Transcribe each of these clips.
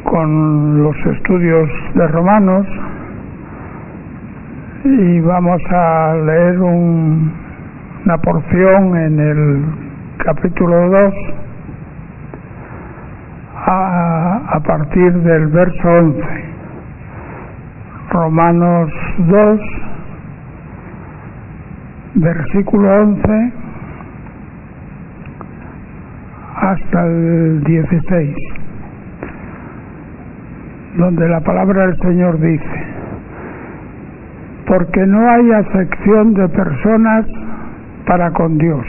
con los estudios de Romanos y vamos a leer una porción en el capítulo 2 a partir del verso 11. Romanos 2, versículo 11 hasta el 16, donde la palabra del Señor dice: porque no hay acepción de personas para con Dios,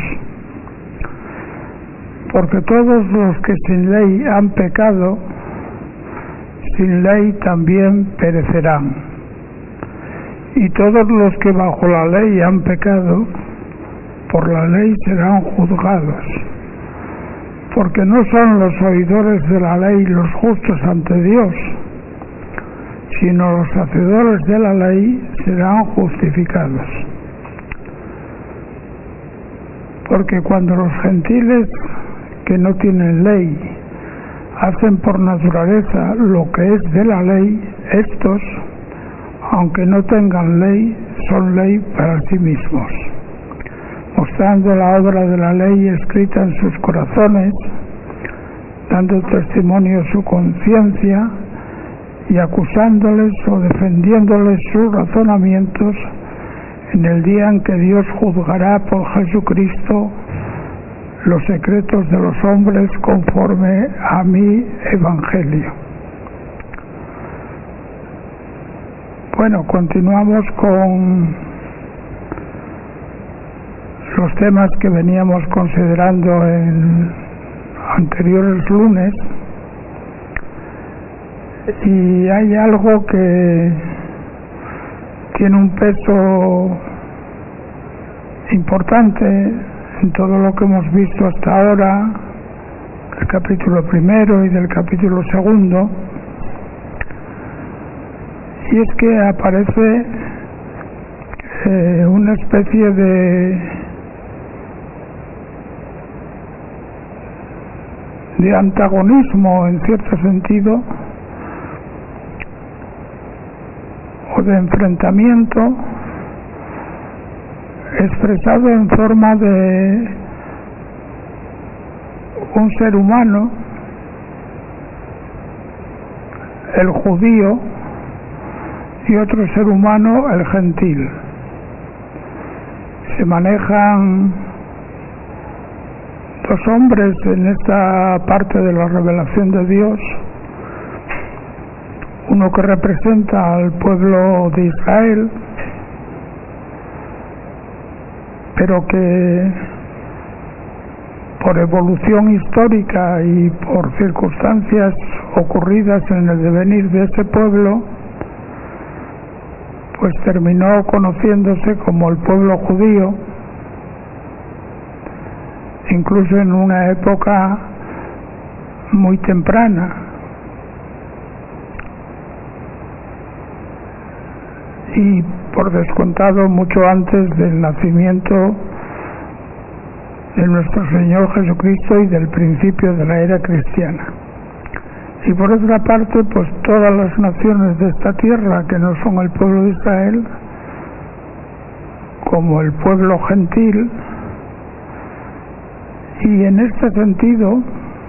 porque todos los que sin ley han pecado, sin ley también perecerán, y todos los que bajo la ley han pecado, por la ley serán juzgados, porque no son los oidores de la ley los justos ante Dios, sino los hacedores de la ley serán justificados. Porque cuando los gentiles que no tienen ley hacen por naturaleza lo que es de la ley, estos, aunque no tengan ley, son ley para sí mismos, mostrando la obra de la ley escrita en sus corazones, dando testimonio su conciencia y acusándoles o defendiéndoles sus razonamientos en el día en que Dios juzgará por Jesucristo los secretos de los hombres conforme a mi evangelio. Bueno, continuamos con los temas que veníamos considerando en anteriores lunes, y hay algo que tiene un peso importante en todo lo que hemos visto hasta ahora, del capítulo primero y del capítulo segundo, y es que aparece una especie de antagonismo, en cierto sentido, o de enfrentamiento, expresado en forma de un ser humano, el judío, y otro ser humano, el gentil. Se manejan dos hombres en esta parte de la revelación de Dios, uno que representa al pueblo de Israel, pero que por evolución histórica y por circunstancias ocurridas en el devenir de ese pueblo, pues terminó conociéndose como el pueblo judío, incluso en una época muy temprana. Y por descontado mucho antes del nacimiento de nuestro Señor Jesucristo y del principio de la era cristiana. Y por otra parte, pues todas las naciones de esta tierra que no son el pueblo de Israel, como el pueblo gentil, y en este sentido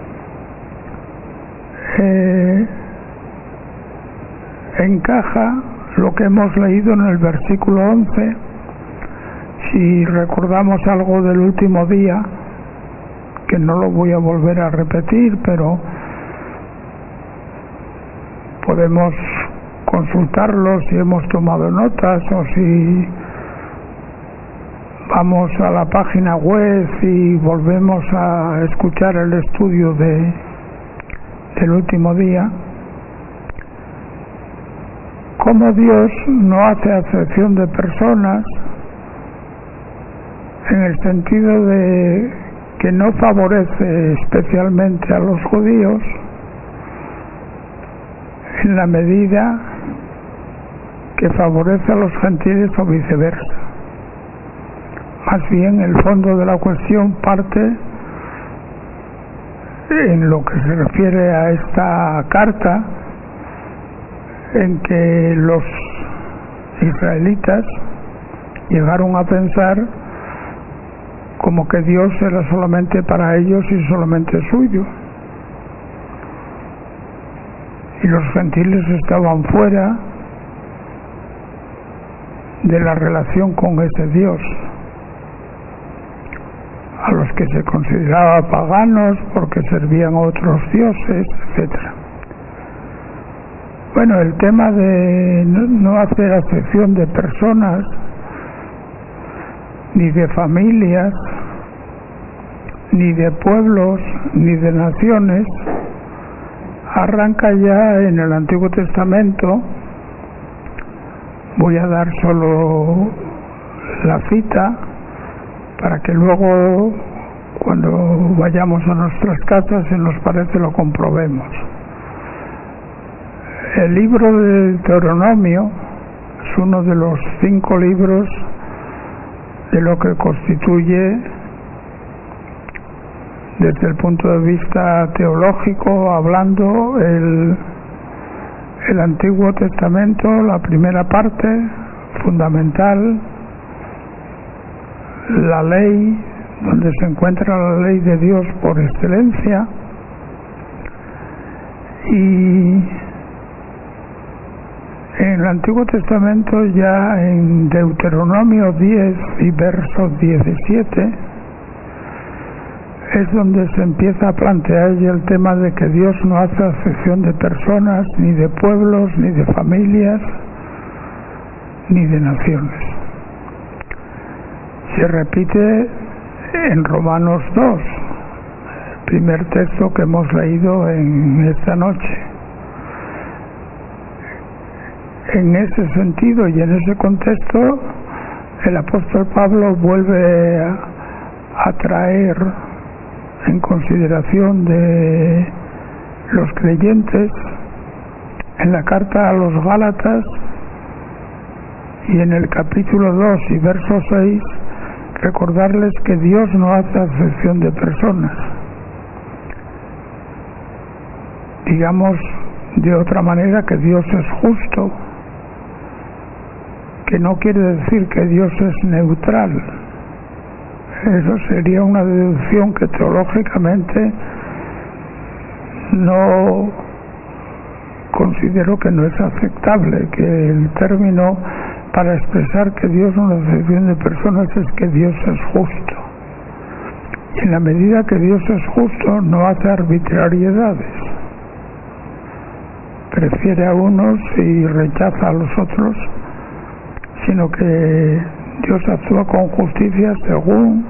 encaja lo que hemos leído en el versículo 11. Si recordamos algo del último día, que no lo voy a volver a repetir, pero podemos consultarlo si hemos tomado notas o si vamos a la página web y volvemos a escuchar el estudio del último día. Como Dios no hace acepción de personas, en el sentido de que no favorece especialmente a los judíos, en la medida que favorece a los gentiles o viceversa. Más bien, el fondo de la cuestión parte en lo que se refiere a esta carta en que los israelitas llegaron a pensar como que Dios era solamente para ellos y solamente suyo, y los gentiles estaban fuera de la relación con ese Dios, a los que se consideraba paganos porque servían a otros dioses, etcétera. Bueno, el tema de no hacer acepción de personas, ni de familias, ni de pueblos, ni de naciones, arranca ya en el Antiguo Testamento. Voy a dar solo la cita para que luego, cuando vayamos a nuestras casas, si nos parece, lo comprobemos. El libro de Deuteronomio es uno de los 5 libros de lo que constituye, desde el punto de vista teológico, hablando, el Antiguo Testamento, la primera parte fundamental, la ley, donde se encuentra la ley de Dios por excelencia, y en el Antiguo Testamento, ya en Deuteronomio 10 y verso 17, es donde se empieza a plantear ya el tema de que Dios no hace acepción de personas, ni de pueblos, ni de familias, ni de naciones. Se repite en Romanos 2, el primer texto que hemos leído en esta noche. En ese sentido y en ese contexto, el apóstol Pablo vuelve a traer en consideración de los creyentes en la carta a los Gálatas, y en el capítulo 2 y verso 6, recordarles que Dios no hace acepción de personas. Digamos de otra manera que Dios es justo, que no quiere decir que Dios es neutral. Eso sería una deducción que teológicamente no considero que no es aceptable, que el término para expresar que Dios no hace acepción de personas es que Dios es justo. Y en la medida que Dios es justo, no hace arbitrariedades. Prefiere a unos y rechaza a los otros, sino que Dios actúa con justicia según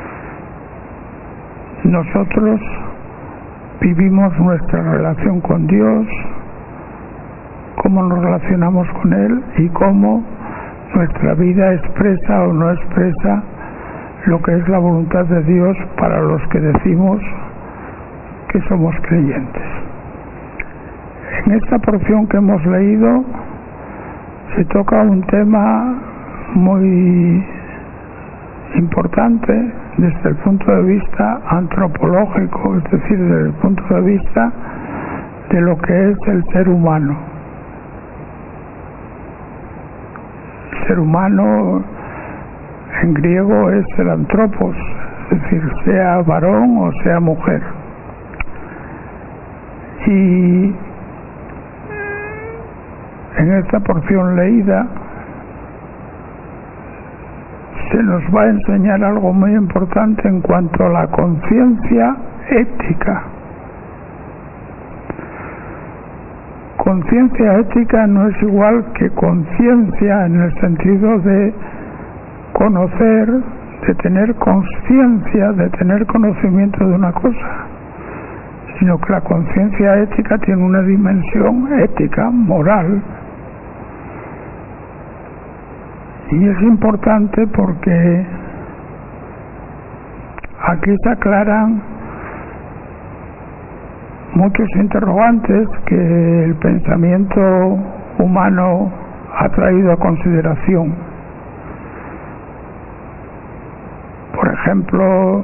nosotros vivimos nuestra relación con Dios, cómo nos relacionamos con Él y cómo nuestra vida expresa o no expresa lo que es la voluntad de Dios para los que decimos que somos creyentes. En esta porción que hemos leído se toca un tema muy importante desde el punto de vista antropológico, es decir, desde el punto de vista de lo que es el ser humano. El ser humano en griego es el antropos, es decir, sea varón o sea mujer. Y en esta porción leída se nos va a enseñar algo muy importante en cuanto a la conciencia ética. Conciencia ética no es igual que conciencia en el sentido de conocer, de tener conciencia, de tener conocimiento de una cosa, sino que la conciencia ética tiene una dimensión ética, moral. Y es importante porque aquí se aclaran muchos interrogantes que el pensamiento humano ha traído a consideración. Por ejemplo,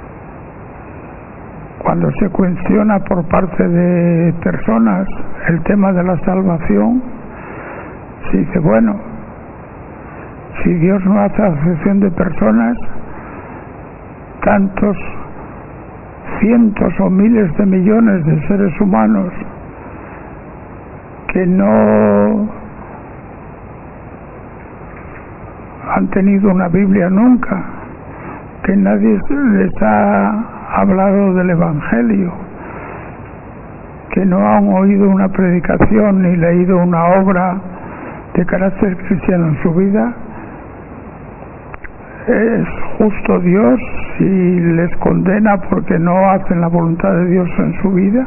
cuando se cuestiona por parte de personas el tema de la salvación, Se dice, bueno, si Dios no hace acepción de personas, tantos cientos o miles de millones de seres humanos que no han tenido una Biblia nunca, que nadie les ha hablado del Evangelio, que no han oído una predicación ni leído una obra de carácter cristiano en su vida, ¿es justo Dios si les condena porque no hacen la voluntad de Dios en su vida?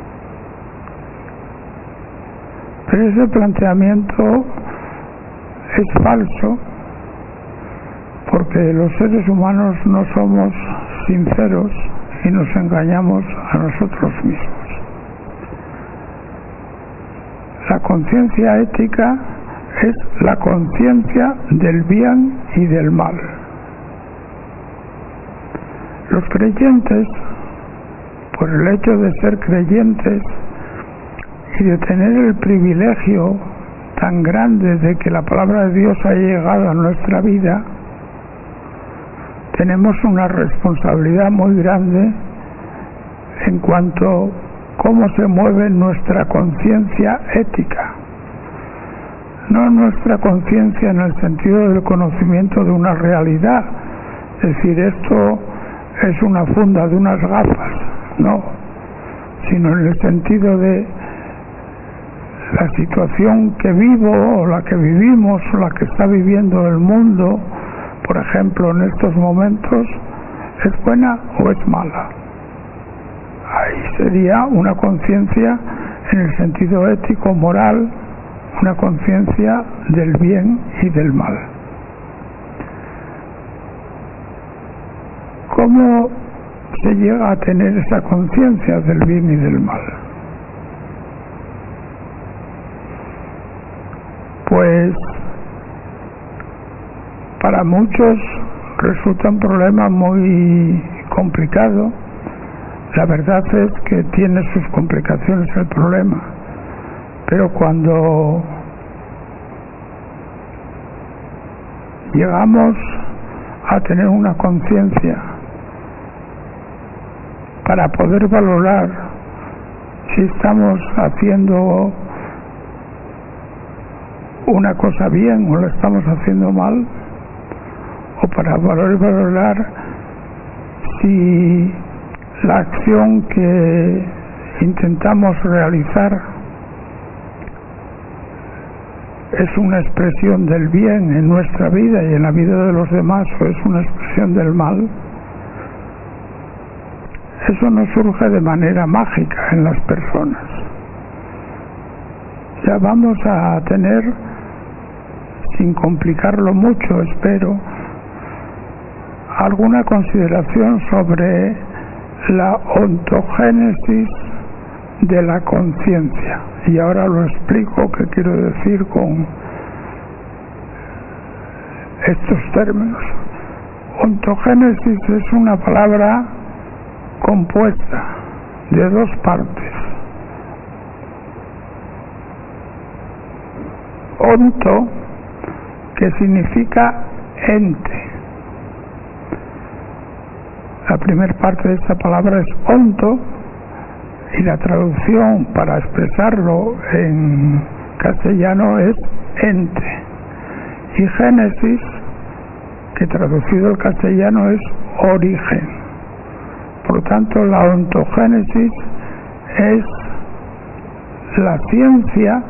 Pero ese planteamiento es falso, porque los seres humanos no somos sinceros y nos engañamos a nosotros mismos. La conciencia ética es la conciencia del bien y del mal. Los creyentes, por el hecho de ser creyentes y de tener el privilegio tan grande de que la palabra de Dios ha llegado a nuestra vida, tenemos una responsabilidad muy grande en cuanto a cómo se mueve nuestra conciencia ética. No nuestra conciencia en el sentido del conocimiento de una realidad, es decir, esto es una funda de unas gafas, no, sino en el sentido de la situación que vivo o la que vivimos o la que está viviendo el mundo, por ejemplo, en estos momentos, ¿es buena o es mala? Ahí sería una conciencia en el sentido ético, moral, una conciencia del bien y del mal. ¿Cómo se llega a tener esa conciencia del bien y del mal? Pues para muchos resulta un problema muy complicado. La verdad es que tiene sus complicaciones el problema, pero cuando llegamos a tener una conciencia para poder valorar si estamos haciendo una cosa bien o la estamos haciendo mal, o para valorar si la acción que intentamos realizar es una expresión del bien en nuestra vida y en la vida de los demás, o es una expresión del mal. Eso no surge de manera mágica en las personas. Ya vamos a tener, sin complicarlo mucho, espero, alguna consideración sobre la ontogénesis de la conciencia. Y ahora lo explico qué quiero decir con estos términos. Ontogénesis es una palabra compuesta de dos partes. Onto, que significa ente. La primera parte de esta palabra es onto, y la traducción para expresarlo en castellano es ente. Y génesis, que traducido al castellano es origen. Por lo tanto, la ontogénesis es la ciencia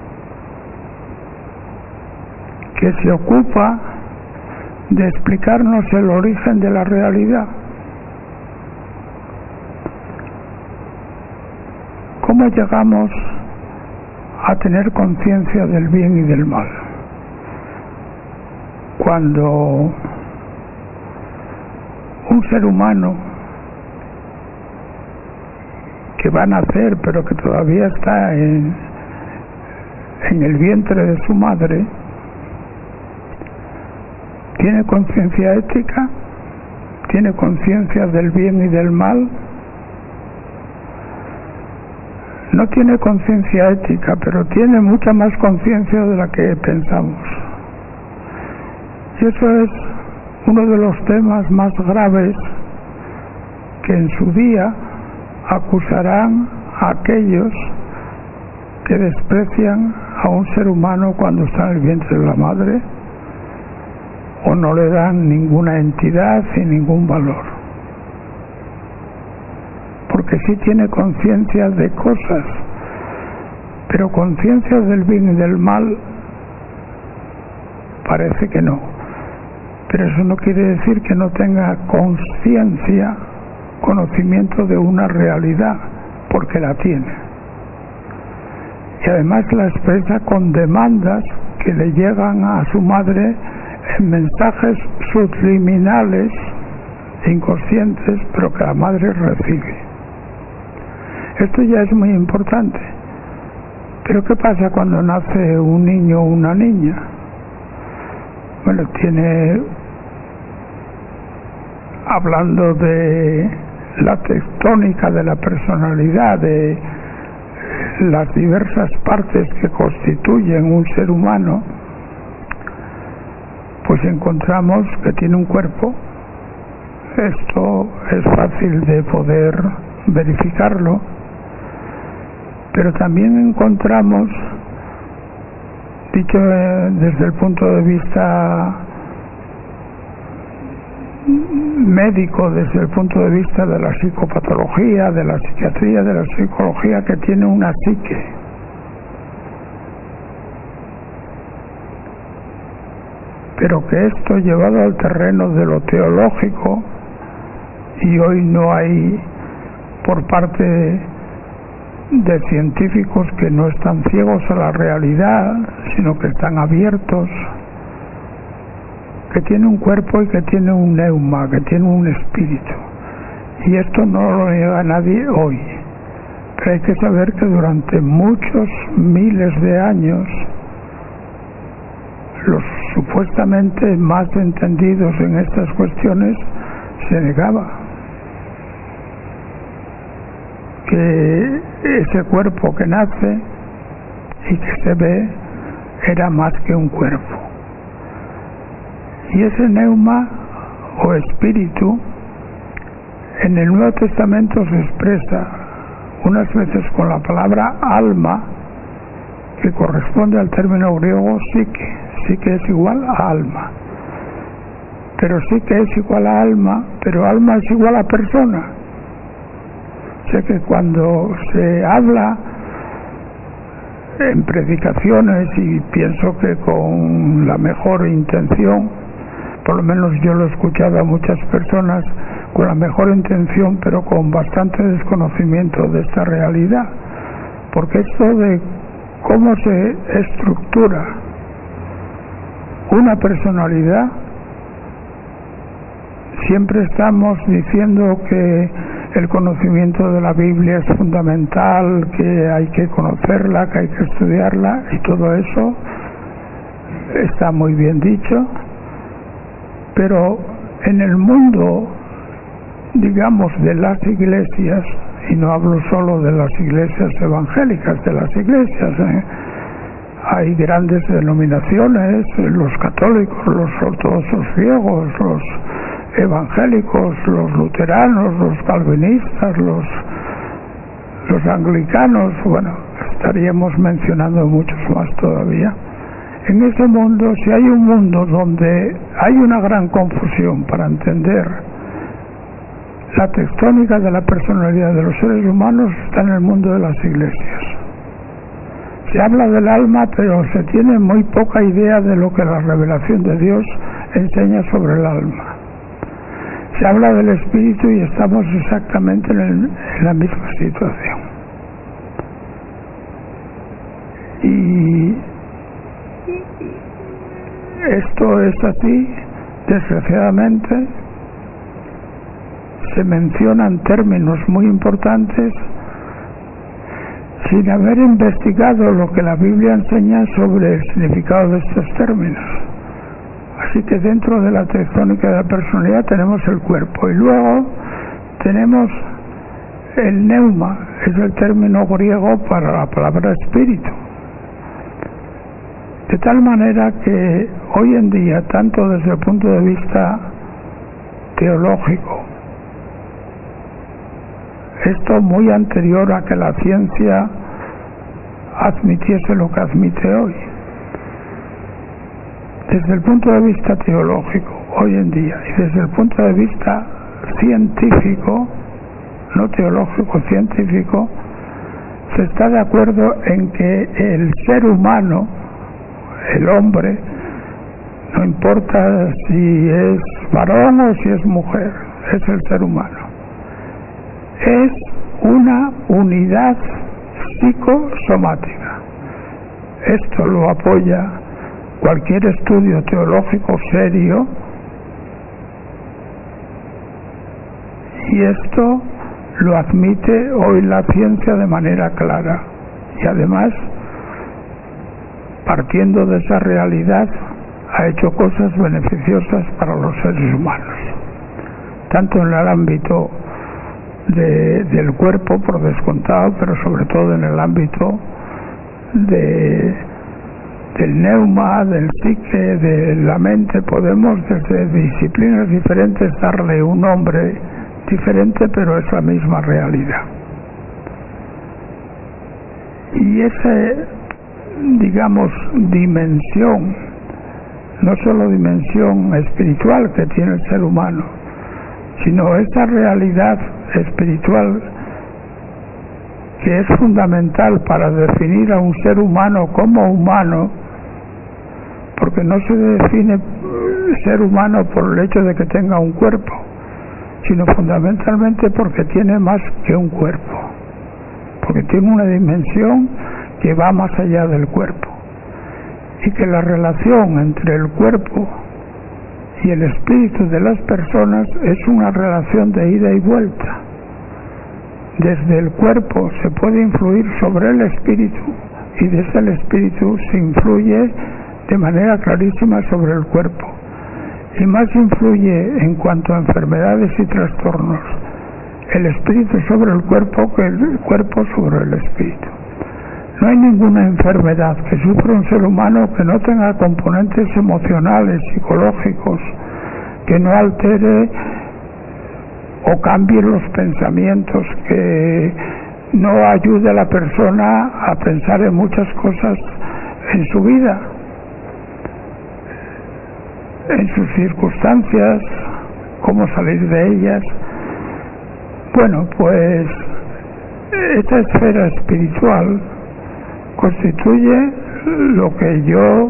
que se ocupa de explicarnos el origen de la realidad. ¿Cómo llegamos a tener conciencia del bien y del mal? Cuando un ser humano que va a nacer pero que todavía está en el vientre de su madre, ¿tiene conciencia ética? ¿Tiene conciencia del bien y del mal? no tiene conciencia ética, pero tiene mucha más conciencia de la que pensamos. Y eso es uno de los temas más graves que en su día acusarán a aquellos que desprecian a un ser humano cuando está en el vientre de la madre o no le dan ninguna entidad y ningún valor, porque sí tiene conciencia de cosas, pero conciencia del bien y del mal parece que no. Pero eso no quiere decir que no tenga conciencia, conocimiento de una realidad, porque la tiene. Y además la expresa con demandas que le llegan a su madre en mensajes subliminales, inconscientes, pero que la madre recibe. Esto ya es muy importante. Pero ¿qué pasa cuando nace un niño o una niña? Bueno, tiene, hablando de la tectónica de la personalidad, de las diversas partes que constituyen un ser humano, pues encontramos que tiene un cuerpo. Esto es fácil de poder verificarlo, pero también encontramos, dicho desde el punto de vista médico, desde el punto de vista de la psicopatología, de la psiquiatría, de la psicología, que tiene una psique. Pero que esto llevado al terreno de lo teológico, y hoy no hay por parte de científicos que no están ciegos a la realidad, sino que están abiertos, que tiene un cuerpo y que tiene un neuma, que tiene un espíritu. Y esto no lo niega nadie hoy. Pero hay que saber que durante muchos miles de años los supuestamente más entendidos en estas cuestiones se negaba que ese cuerpo que nace y que se ve era más que un cuerpo. Y ese neuma o espíritu en el Nuevo Testamento se expresa unas veces con la palabra alma, que corresponde al término griego psique. Psique es igual a alma, pero psique es igual a alma, pero alma es igual a persona. Sé que cuando se habla en predicaciones, y pienso que con la mejor intención, por lo menos yo lo he escuchado a muchas personas con la mejor intención, pero con bastante desconocimiento de esta realidad, porque esto de cómo se estructura una personalidad, siempre estamos diciendo que el conocimiento de la Biblia es fundamental, que hay que conocerla, que hay que estudiarla, y todo eso está muy bien dicho, pero en el mundo, digamos, de las iglesias, y no hablo solo de las iglesias evangélicas, de las iglesias, hay grandes denominaciones, los católicos, los ortodoxos griegos, los evangélicos, los luteranos, los calvinistas, los anglicanos, bueno, estaríamos mencionando muchos más todavía. En ese mundo, si hay un mundo donde hay una gran confusión para entender la tectónica de la personalidad de los seres humanos, está en el mundo de las iglesias. Se habla del alma, pero se tiene muy poca idea de lo que la revelación de Dios enseña sobre el alma. Se habla del espíritu y estamos exactamente en la misma situación. Y esto es así, desgraciadamente. Se mencionan términos muy importantes sin haber investigado lo que la Biblia enseña sobre el significado de estos términos. Así que dentro de la tectónica de la personalidad tenemos el cuerpo, y luego tenemos El neuma es el término griego para la palabra espíritu. De tal manera que hoy en día, tanto desde el punto de vista teológico, esto muy anterior a que la ciencia admitiese lo que admite hoy, desde el punto de vista teológico, hoy en día, y desde el punto de vista científico, no teológico, científico, se está de acuerdo en que el ser humano, el hombre, no importa si es varón o si es mujer, es el ser humano, es una unidad psicosomática. Esto lo apoya cualquier estudio teológico serio, y esto lo admite hoy la ciencia de manera clara, y además, partiendo de esa realidad, ha hecho cosas beneficiosas para los seres humanos, tanto en el ámbito del cuerpo, por descontado, pero sobre todo en el ámbito del neuma, del psique, de la mente. Podemos desde disciplinas diferentes darle un nombre diferente, pero es la misma realidad. Y esa, digamos, dimensión, no solo dimensión espiritual que tiene el ser humano, sino esa realidad espiritual que es fundamental para definir a un ser humano como humano, porque no se define ser humano por el hecho de que tenga un cuerpo, sino fundamentalmente porque tiene más que un cuerpo, porque tiene una dimensión que va más allá del cuerpo, y que la relación entre el cuerpo y el espíritu de las personas es una relación de ida y vuelta. Desde el cuerpo se puede influir sobre el espíritu, y desde el espíritu se influye de manera clarísima sobre el cuerpo, y más influye en cuanto a enfermedades y trastornos el espíritu sobre el cuerpo que el cuerpo sobre el espíritu. No hay ninguna enfermedad que sufra un ser humano que no tenga componentes emocionales, psicológicos, que no altere o cambie los pensamientos, que no ayude a la persona a pensar en muchas cosas en su vida, en sus circunstancias, cómo salir de ellas. Bueno, pues esta esfera espiritual constituye lo que yo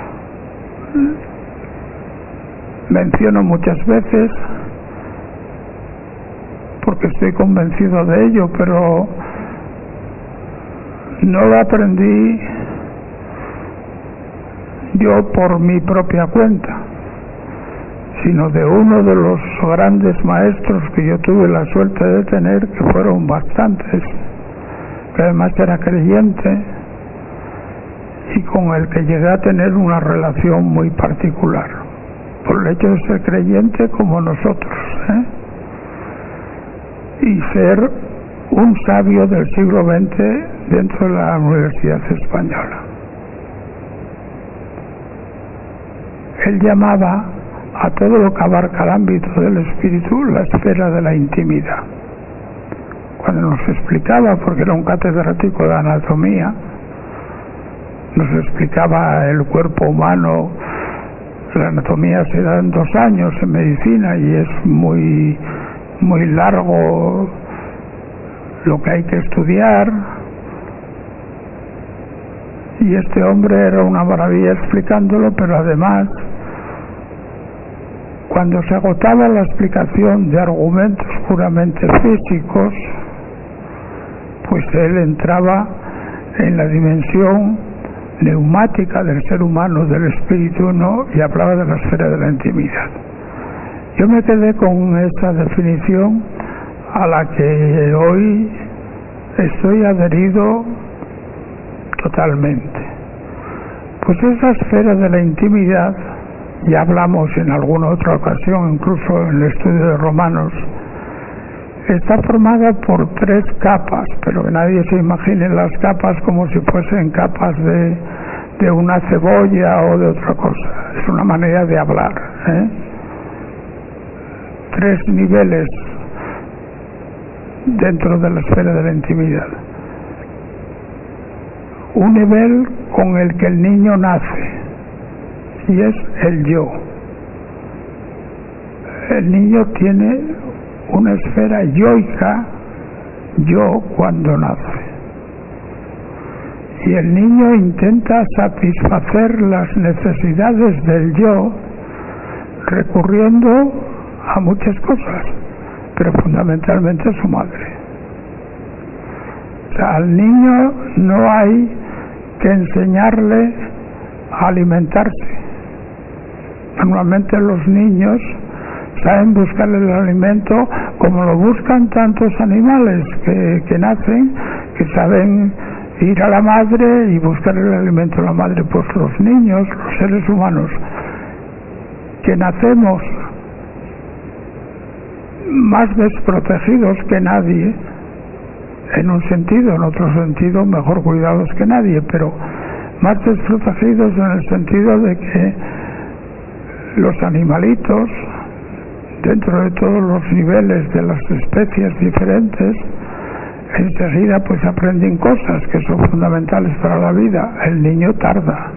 menciono muchas veces, porque estoy convencido de ello, pero no lo aprendí yo por mi propia cuenta, sino de uno de los grandes maestros que yo tuve la suerte de tener, que fueron bastantes, que además era creyente, y con el que llegué a tener una relación muy particular, por el hecho de ser creyente como nosotros, y ser un sabio del siglo XX dentro de la Universidad Española. Él llamaba a todo lo que abarca el ámbito del espíritu la esfera de la intimidad. Cuando nos explicaba, porque era un catedrático de anatomía, nos explicaba el cuerpo humano. La anatomía se da en 2 años en medicina y es muy largo lo que hay que estudiar, y este hombre era una maravilla explicándolo, pero además, cuando se agotaba la explicación de argumentos puramente físicos, pues él entraba en la dimensión neumática del ser humano, del espíritu, ¿no? Y hablaba de la esfera de la intimidad. Yo me quedé con esa definición, a la que hoy estoy adherido totalmente. Pues esa esfera de la intimidad, ya hablamos en alguna otra ocasión, incluso en el estudio de Romanos, está formada por 3 capas, pero que nadie se imagine las capas como si fuesen capas de una cebolla o de otra cosa. Es una manera de hablar, 3 niveles dentro de la esfera de la intimidad. Un nivel con el que el niño nace, y es el yo. El niño tiene una esfera yoica, yo, cuando nace. Y el niño intenta satisfacer las necesidades del yo recurriendo a muchas cosas, pero fundamentalmente a su madre. O sea, al niño no hay que enseñarle a alimentarse. Normalmente los niños saben buscar el alimento como lo buscan tantos animales que nacen, que saben ir a la madre y buscar el alimento de la madre. Pues los niños, los seres humanos que nacemos más desprotegidos que nadie, en un sentido, en otro sentido mejor cuidados que nadie, pero más desprotegidos en el sentido de que los animalitos, dentro de todos los niveles de las especies diferentes, enseguida pues aprenden cosas que son fundamentales para la vida. El niño tarda,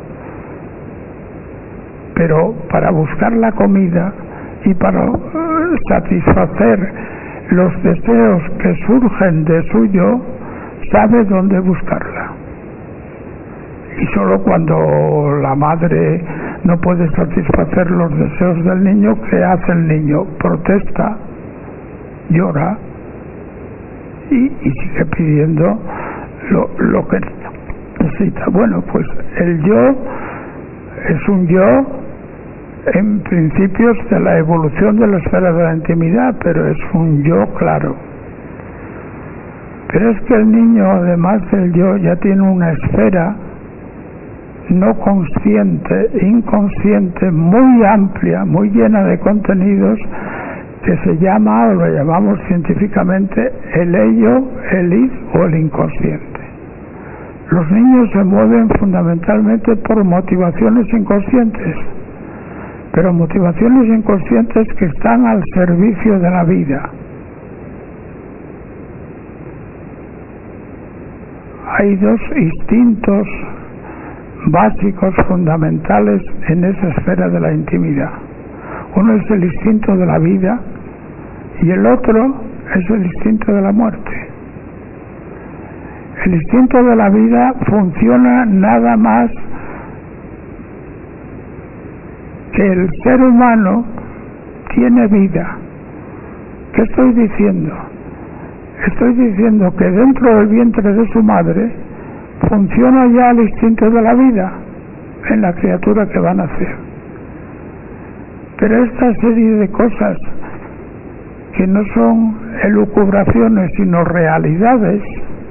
pero para buscar la comida y para satisfacer los deseos que surgen de su yo, sabe dónde buscarla. Y solo cuando la madre no puede satisfacer los deseos del niño, ¿qué hace el niño? Protesta, llora y sigue pidiendo lo que necesita. Bueno, pues el yo es un yo en principios de la evolución de la esfera de la intimidad, pero es un yo claro. Pero es que el niño, además del yo, ya tiene una esfera no consciente, inconsciente, muy amplia, muy llena de contenidos, que se llama, o lo llamamos científicamente, el ello, el id o el inconsciente. Los niños se mueven fundamentalmente por motivaciones inconscientes, pero motivaciones inconscientes que están al servicio de la vida. Hay 2 instintos básicos, fundamentales en esa esfera de la intimidad. Uno es el instinto de la vida y el otro es el instinto de la muerte. El instinto de la vida funciona nada más que el ser humano tiene vida. ¿Qué estoy diciendo? Estoy diciendo que dentro del vientre de su madre funciona ya el instinto de la vida en la criatura que va a nacer. Pero esta serie de cosas que no son elucubraciones sino realidades,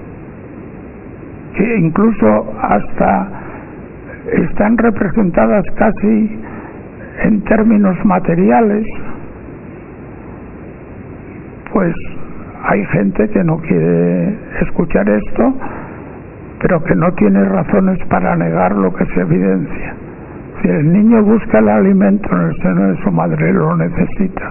que incluso hasta están representadas casi en términos materiales, pues hay gente que no quiere escuchar esto, pero que no tiene razones para negar lo que se evidencia. Si el niño busca el alimento en el seno de su madre, lo necesita.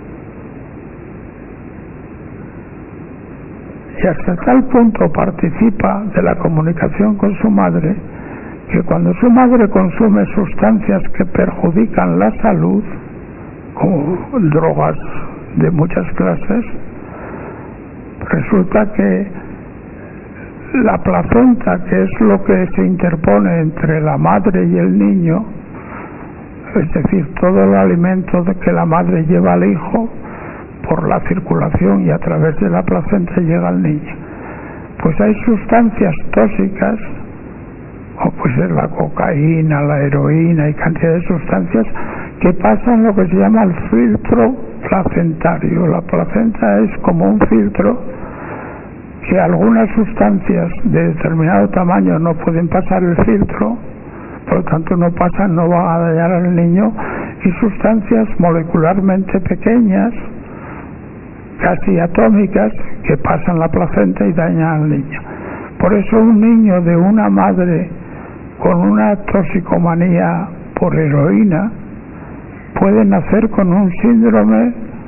Y hasta tal punto participa de la comunicación con su madre, que cuando su madre consume sustancias que perjudican la salud, como drogas de muchas clases, resulta que la placenta, que es lo que se interpone entre la madre y el niño, es decir, todo el alimento que la madre lleva al hijo por la circulación y a través de la placenta llega al niño, pues hay sustancias tóxicas, o puede ser la cocaína, la heroína y cantidad de sustancias que pasan lo que se llama el filtro placentario. La placenta es como un filtro que algunas sustancias de determinado tamaño no pueden pasar el filtro, por lo tanto no pasan, no van a dañar al niño, y sustancias molecularmente pequeñas casi atómicas que pasan la placenta y dañan al niño. Por eso un niño de una madre con una toxicomanía por heroína puede nacer con un síndrome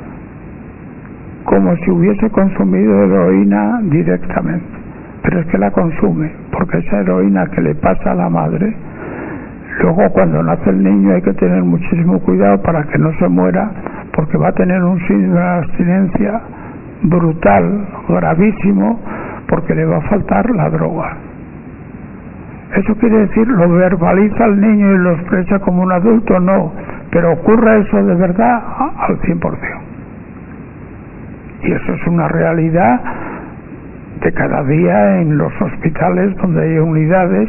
como si hubiese consumido heroína directamente, pero es que la consume, porque esa heroína que le pasa a la madre, luego cuando nace el niño hay que tener muchísimo cuidado para que no se muera, porque va a tener un síndrome de abstinencia brutal, gravísimo, porque le va a faltar la droga. ¿Eso quiere decir lo verbaliza el niño y lo expresa como un adulto? No, pero ocurre eso de verdad al 100%. Y eso es una realidad de cada día en los hospitales donde hay unidades,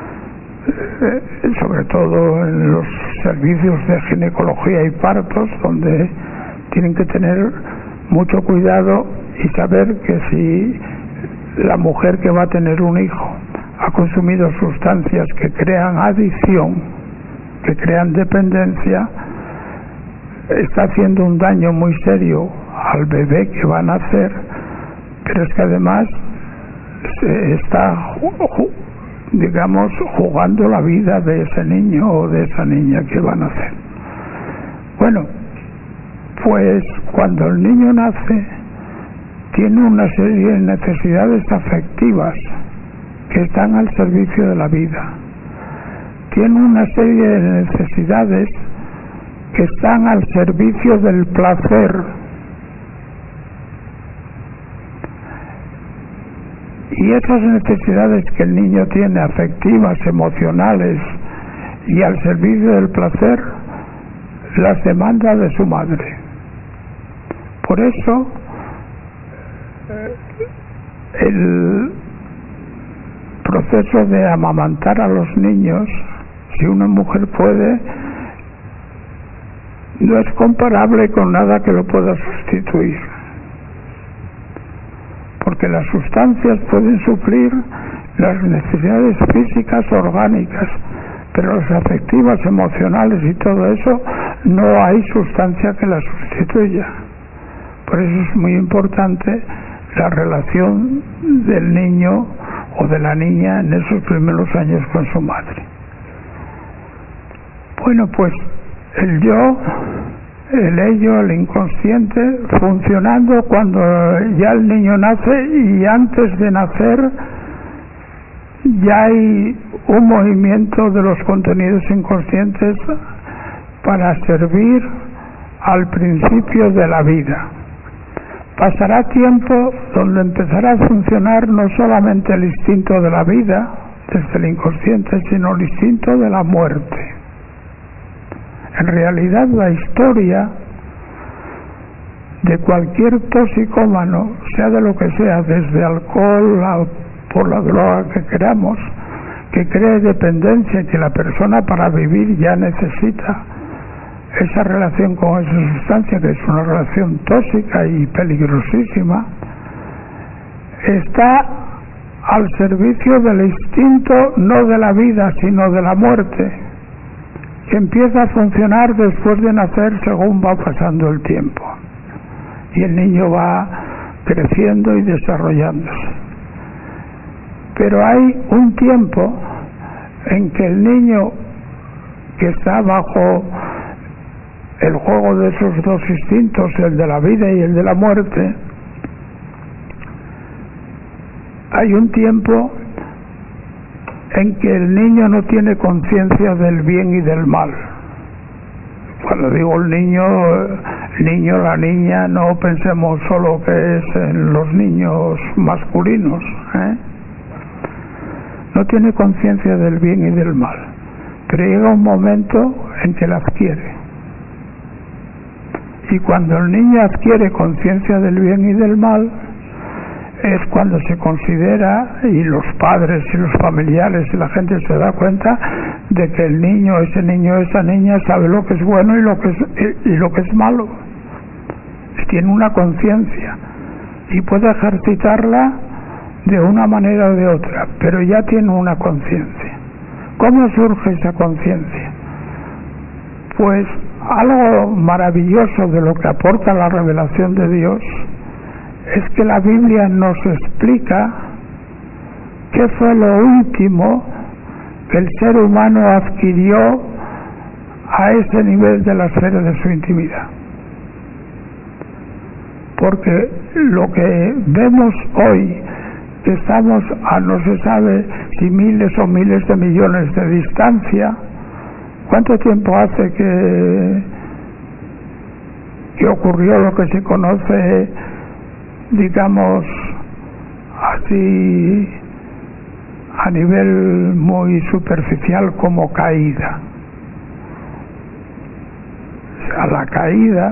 sobre todo en los servicios de ginecología y partos, donde tienen que tener mucho cuidado y saber que si la mujer que va a tener un hijo ha consumido sustancias que crean adicción, que crean dependencia, está haciendo un daño muy serio al bebé que va a nacer, pero es que además se está, digamos, jugando la vida de ese niño o de esa niña que va a nacer. Bueno, pues cuando el niño nace tiene una serie de necesidades afectivas que están al servicio de la vida. Tiene una serie de necesidades que están al servicio del placer. Y esas necesidades que el niño tiene, afectivas, emocionales y al servicio del placer, las demanda de su madre. Por eso, el proceso de amamantar a los niños, si una mujer puede, no es comparable con nada que lo pueda sustituir, porque las sustancias pueden suplir las necesidades físicas orgánicas, pero las afectivas, emocionales y todo eso, no hay sustancia que las sustituya. Por eso es muy importante la relación del niño o de la niña en esos primeros años con su madre. Bueno, pues el yo, el ello, el inconsciente, funcionando cuando ya el niño nace, y antes de nacer ya hay un movimiento de los contenidos inconscientes para servir al principio de la vida. Pasará tiempo donde empezará a funcionar no solamente el instinto de la vida desde el inconsciente, sino el instinto de la muerte. En realidad, la historia de cualquier toxicómano, sea de lo que sea, desde alcohol a por la droga que queramos, que cree dependencia, que la persona para vivir ya necesita esa relación con esa sustancia, que es una relación tóxica y peligrosísima, está al servicio del instinto, no de la vida, sino de la muerte, que empieza a funcionar después de nacer según va pasando el tiempo y el niño va creciendo y desarrollándose. Pero hay un tiempo en que el niño que está bajo el juego de esos dos instintos, el de la vida y el de la muerte, hay un tiempo en que el niño no tiene conciencia del bien y del mal. Cuando digo el niño, la niña, no pensemos solo que es en los niños masculinos, no tiene conciencia del bien y del mal, pero llega un momento en que la adquiere. Y cuando el niño adquiere conciencia del bien y del mal, es cuando se considera, y los padres y los familiares y la gente se da cuenta de que el niño, ese niño, esa niña sabe lo que es bueno y lo que es malo. Tiene una conciencia y puede ejercitarla de una manera o de otra, pero ya tiene una conciencia. ¿Cómo surge esa conciencia? Pues algo maravilloso de lo que aporta la revelación de Dios es que la Biblia nos explica qué fue lo último que el ser humano adquirió a ese nivel de la esfera de su intimidad. Porque lo que vemos hoy, que estamos a no se sabe si miles o miles de millones de distancia, ¿cuánto tiempo hace que ocurrió lo que se conoce, digamos, así a nivel muy superficial como caída? O sea, la caída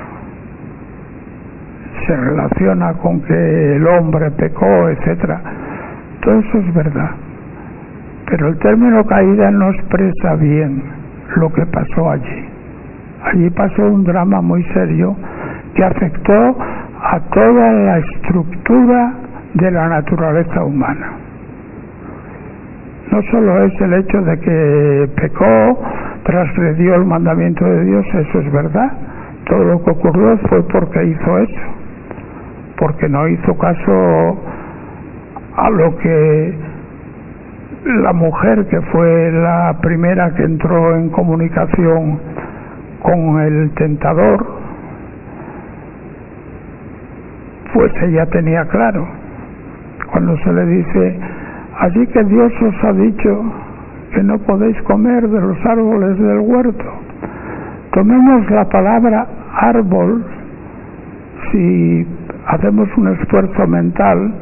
se relaciona con que el hombre pecó, etcétera. Todo eso es verdad, pero el término caída no expresa bien lo que pasó allí. Allí pasó un drama muy serio que afectó a toda la estructura de la naturaleza humana. No solo es el hecho de que pecó, transgredió el mandamiento de Dios, eso es verdad. Todo lo que ocurrió fue porque hizo eso, porque no hizo caso a lo que la mujer, que fue la primera que entró en comunicación con el tentador, pues ella tenía claro, cuando se le dice: así que Dios os ha dicho que no podéis comer de los árboles del huerto. Tomemos la palabra árbol, si hacemos un esfuerzo mental,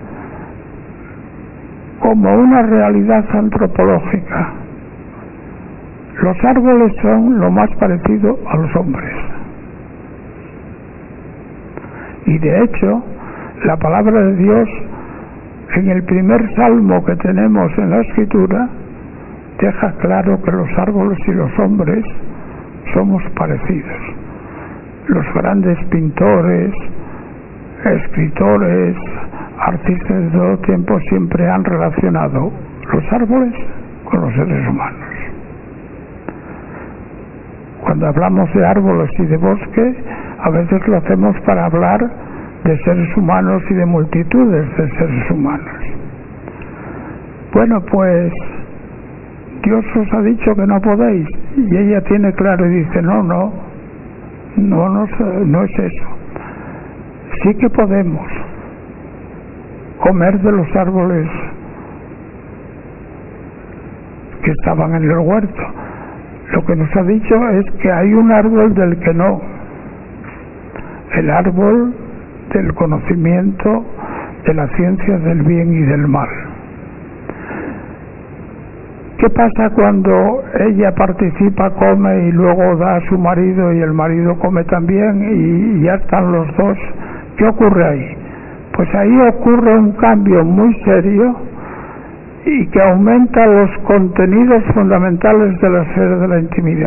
como una realidad antropológica. Los árboles son lo más parecido a los hombres. Y de hecho, la palabra de Dios, en el primer salmo que tenemos en la Escritura, deja claro que los árboles y los hombres somos parecidos. Los grandes pintores, escritores, artistas de todo tiempo siempre han relacionado los árboles con los seres humanos. Cuando hablamos de árboles y de bosque, a veces lo hacemos para hablar de seres humanos y de multitudes de seres humanos. Bueno, pues Dios os ha dicho que no podéis, y ella tiene claro y dice: no es eso. Sí que podemos comer de los árboles que estaban en el huerto. Lo que nos ha dicho es que hay un árbol del que no, el árbol del conocimiento de la ciencia del bien y del mal. ¿Qué pasa cuando ella participa, come y luego da a su marido y el marido come también y ya están los dos? ¿Qué ocurre ahí? Pues ahí ocurre un cambio muy serio y que aumenta los contenidos fundamentales de la esfera de la intimidad.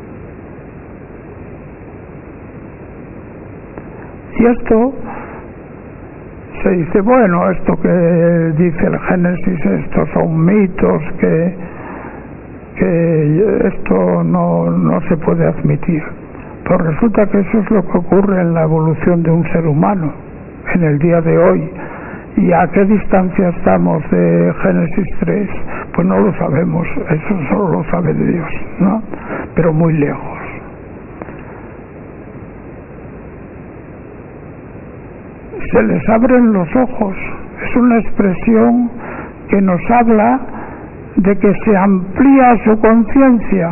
Y esto se dice, bueno, esto que dice el Génesis, estos son mitos, que esto no se puede admitir. Pero resulta que eso es lo que ocurre en la evolución de un ser humano en el día de hoy. ¿Y a qué distancia estamos de Génesis 3? Pues no lo sabemos, eso solo lo sabe Dios, ¿no? Pero muy lejos. Se les abren los ojos, es una expresión que nos habla de que se amplía su conciencia,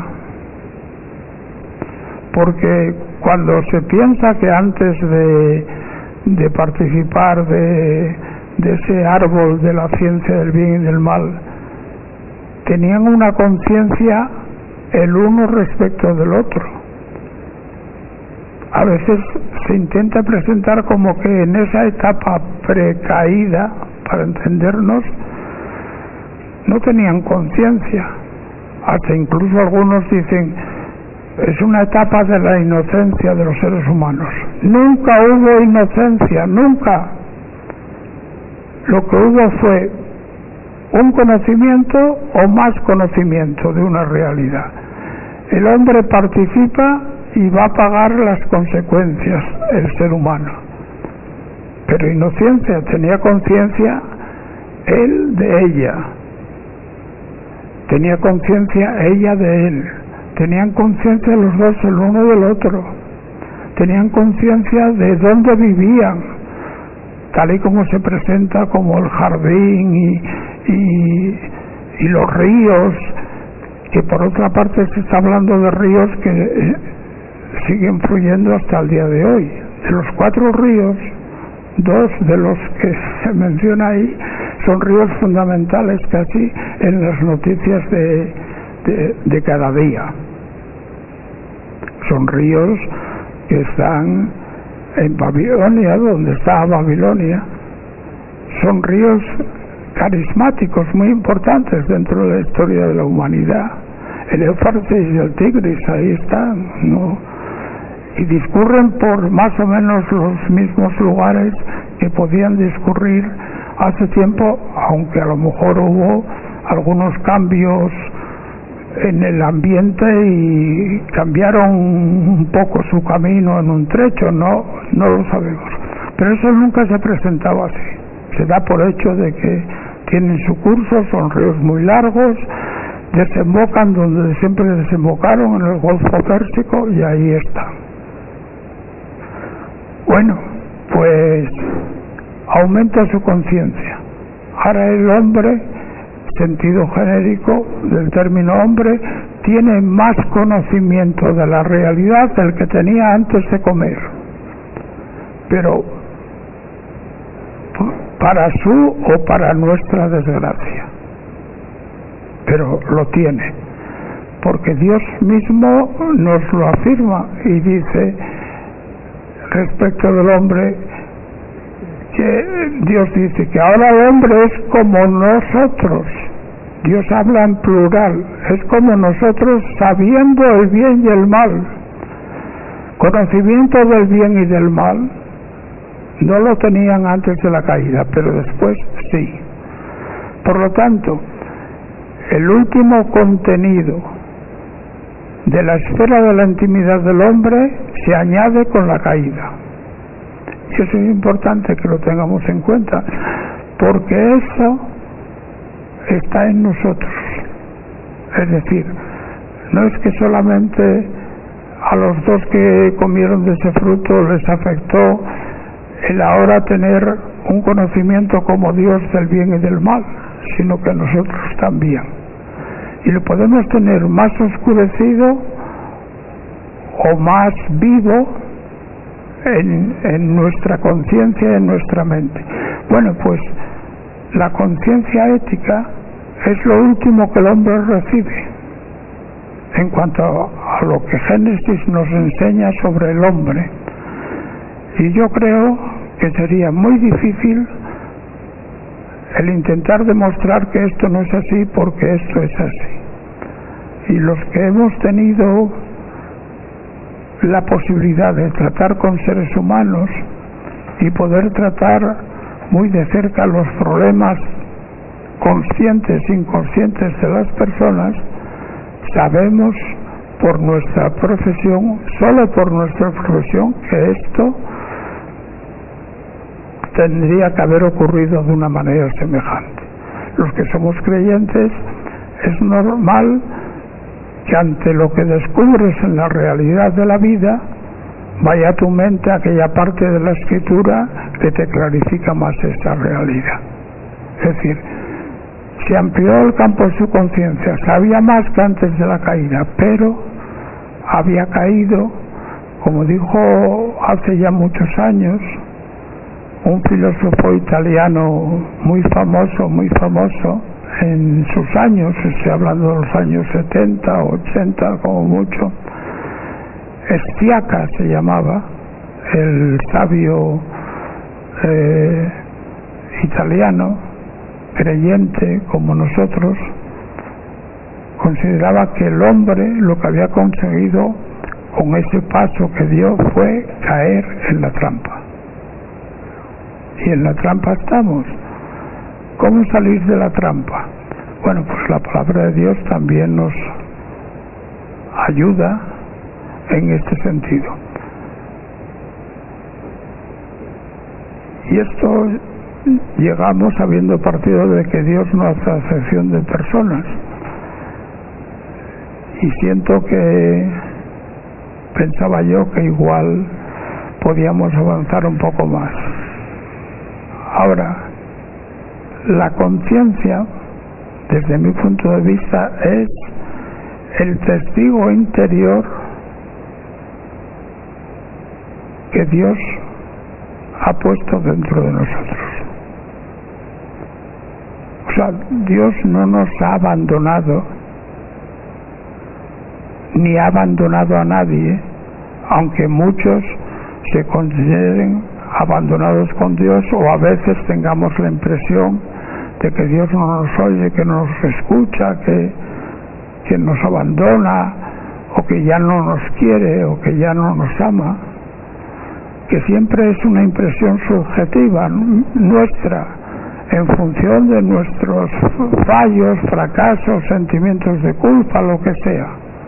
porque cuando se piensa que antes de participar de ese árbol de la ciencia del bien y del mal, tenían una conciencia el uno respecto del otro. A veces se intenta presentar como que en esa etapa precaída, para entendernos, no tenían conciencia. Hasta incluso algunos dicen, es una etapa de la inocencia de los seres humanos. Nunca hubo inocencia, nunca. Lo que hubo fue un conocimiento o más conocimiento de una realidad. El hombre participa y va a pagar las consecuencias, el ser humano. pero inocencia, tenía conciencia él de ella, tenía conciencia ella de él, tenían conciencia los dos el uno del otro, tenían conciencia de dónde vivían, tal y como se presenta como el jardín y los ríos, que por otra parte se está hablando de ríos que siguen fluyendo hasta el día de hoy. De los 4 ríos, 2 de los que se menciona ahí son ríos fundamentales casi en las noticias de cada día. Son ríos que están en Babilonia, donde está Babilonia. Son ríos carismáticos muy importantes dentro de la historia de la humanidad. El Éufrates y el Tigris, ahí están, ¿no? Y discurren por más o menos los mismos lugares que podían discurrir hace tiempo, aunque a lo mejor hubo algunos cambios en el ambiente y cambiaron un poco su camino en un trecho, no lo sabemos, pero eso nunca se presentaba así. Se da por hecho de que tienen su curso, son ríos muy largos, desembocan donde siempre desembocaron, en el Golfo Pérsico, y ahí están. Bueno, pues aumenta su conciencia. Ahora el hombre, sentido genérico del término hombre, tiene más conocimiento de la realidad del que tenía antes de comer, pero para su o para nuestra desgracia, pero lo tiene, porque Dios mismo nos lo afirma y dice respecto del hombre, que Dios dice que ahora el hombre es como nosotros. Dios habla en plural, es como nosotros, sabiendo el bien y el mal. Conocimiento del bien y del mal no lo tenían antes de la caída, pero después sí. Por lo tanto, el último contenido de la esfera de la intimidad del hombre se añade con la caída. Y eso es importante que lo tengamos en cuenta, porque eso está en nosotros. Es decir, no es que solamente a los 2 que comieron de ese fruto les afectó el ahora tener un conocimiento como Dios del bien y del mal, sino que nosotros también. Y lo podemos tener más oscurecido o más vivo en nuestra conciencia, en nuestra mente. Bueno, pues la conciencia ética es lo último que el hombre recibe en cuanto a lo que Génesis nos enseña sobre el hombre. Y yo creo que sería muy difícil el intentar demostrar que esto no es así, porque esto es así. Y los que hemos tenido la posibilidad de tratar con seres humanos y poder tratar muy de cerca los problemas conscientes e inconscientes de las personas, sabemos por nuestra profesión, solo por nuestra profesión, que esto tendría que haber ocurrido de una manera semejante. Los que somos creyentes, es normal que ante lo que descubres en la realidad de la vida, vaya a tu mente aquella parte de la Escritura que te clarifica más esta realidad. Es decir, se amplió el campo de su conciencia, sabía más que antes de la caída, pero había caído, como dijo hace ya muchos años un filósofo italiano muy famoso en sus años, estoy hablando de los años 70, 80 como mucho, Sciacca se llamaba, el sabio italiano, creyente como nosotros, consideraba que el hombre lo que había conseguido con ese paso que dio fue caer en la trampa. Y en la trampa estamos. ¿Cómo salir de la trampa? Bueno, pues la palabra de Dios también nos ayuda en este sentido. Y esto llegamos habiendo partido de que Dios no hace acepción de personas. Y siento que pensaba yo que igual podíamos avanzar un poco más. Ahora, la conciencia, desde mi punto de vista, es el testigo interior que Dios ha puesto dentro de nosotros. O sea, Dios no nos ha abandonado, ni ha abandonado a nadie, aunque muchos se consideren abandonados con Dios, o a veces tengamos la impresión de que Dios no nos oye, que no nos escucha, que nos abandona, o que ya no nos quiere, o que ya no nos ama, que siempre es una impresión subjetiva nuestra, en función de nuestros fallos, fracasos, sentimientos de culpa, lo que sea.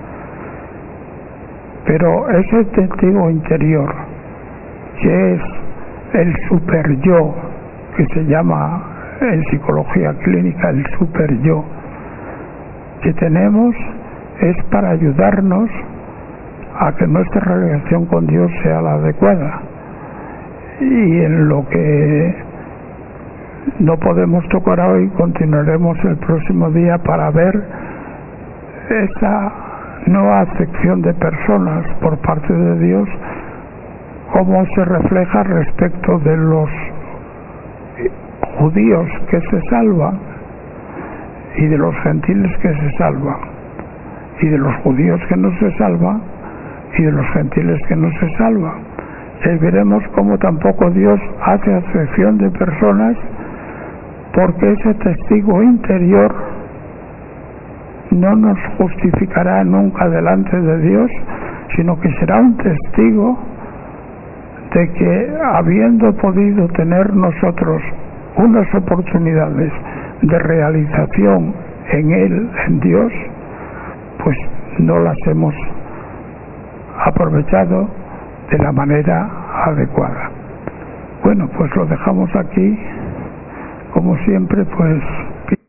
Pero ese testigo interior, que es el super yo, que se llama en psicología clínica el super yo, que tenemos, es para ayudarnos a que nuestra relación con Dios sea la adecuada. Y en lo que no podemos tocar hoy, continuaremos el próximo día para ver esa no acepción de personas por parte de Dios, cómo se refleja respecto de los judíos que se salvan y de los gentiles que se salvan, y de los judíos que no se salvan y de los gentiles que no se salvan. Y veremos cómo tampoco Dios hace acepción de personas, porque ese testigo interior no nos justificará nunca delante de Dios, sino que será un testigo de que, habiendo podido tener nosotros unas oportunidades de realización en Él, en Dios, pues no las hemos aprovechado de la manera adecuada. Bueno, pues lo dejamos aquí. Como siempre, pues